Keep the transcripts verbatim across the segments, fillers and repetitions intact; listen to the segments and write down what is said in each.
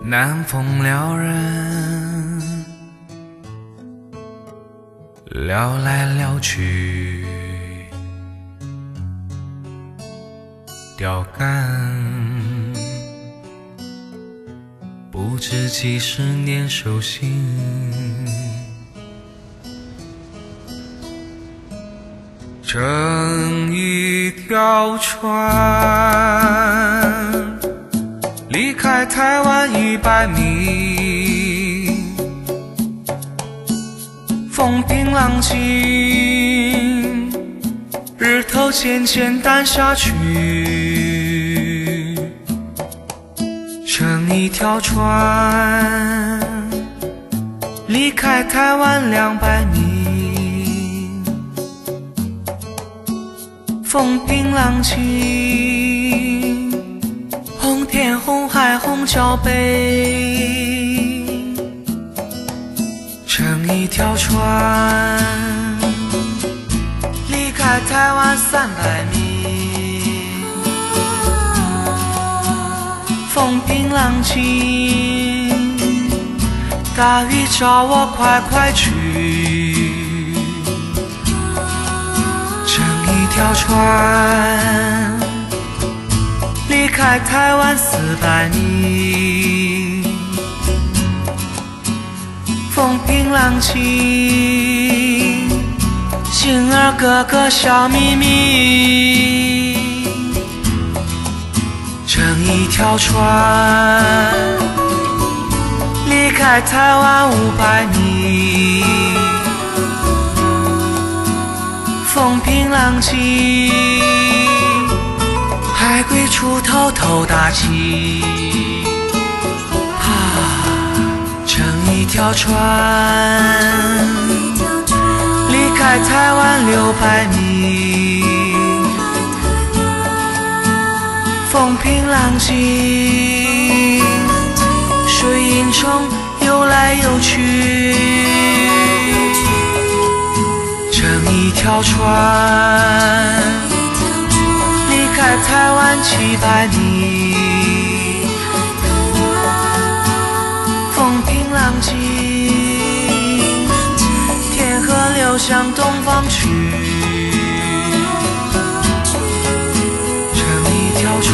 南风撩人，撩来撩去，钓竿，不知几十年手心。乘一条船，离开台湾一百米，风平浪静，日头渐渐淡下去。乘一条船，离开台湾两百米，风平浪静，红天红海红脚背。乘一条船，离开台湾三百米，风平浪静，大雨找我快快去。乘一条船，离开台湾四百米，风平浪静，星儿个个笑眯眯。乘一条船，离开台湾五百米，风平浪静，海龟出头头大气。啊，乘一条船，离开台湾六百米，风平浪静，水银虫游来游去。乘一条船，离开台湾七百米，风平浪静，天河流向东方去。乘一条船，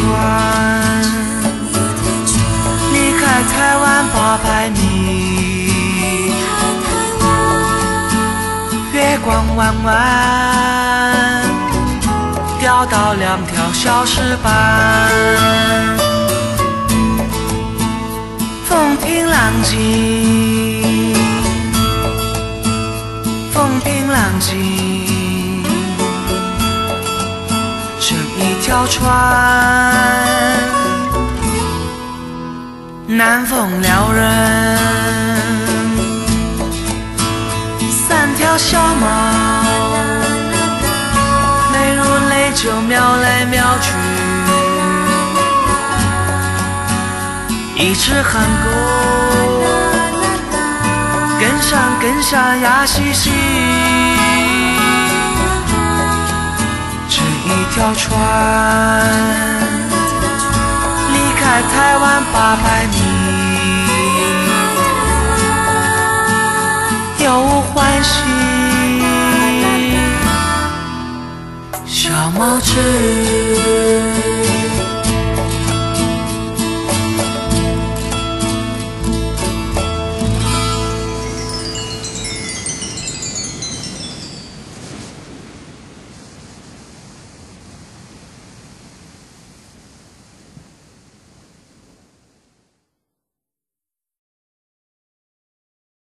离开台湾八百米，月光弯弯，钓到两条小石斑。风平浪静，风平浪静，乘一条船，南风撩人，三条小猫，美如泪就瞄来瞄去。一只憨狗，跟上跟下呀嘻嘻。乘一条船，离开台湾八百米，有无欢喜，小猫知